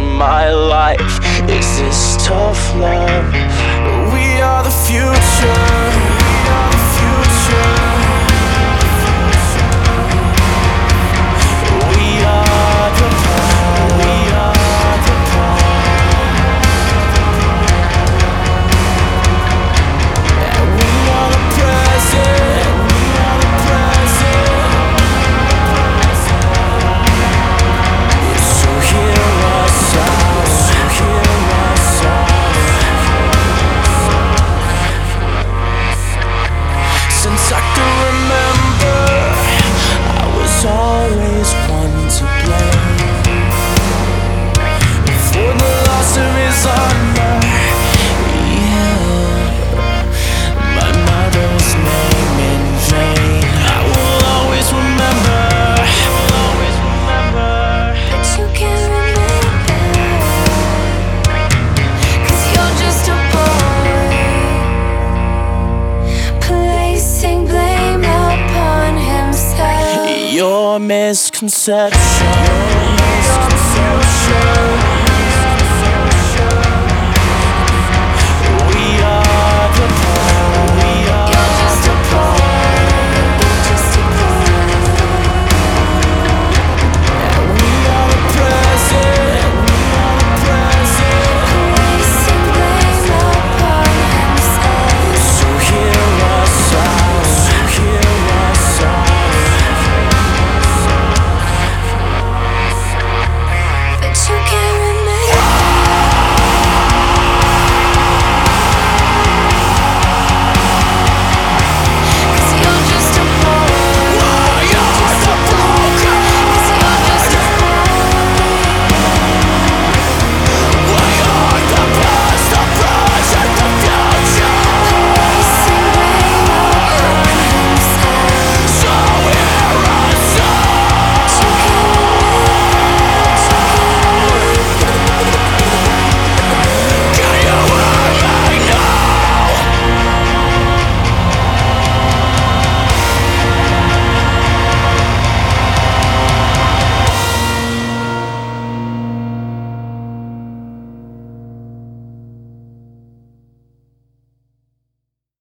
my life. Is this tough love? We are the future. We are the future. We are the past. We are the past. And we are the present. We are the present. So hear us out. So hear us out. Since I can remember, I was always one to blame for the loss of his honor. Yeah, my mother's name in vain. I will always remember. I will always remember. But you can't remember, 'cause you're just a boy, placing blame upon himself. Your misconception.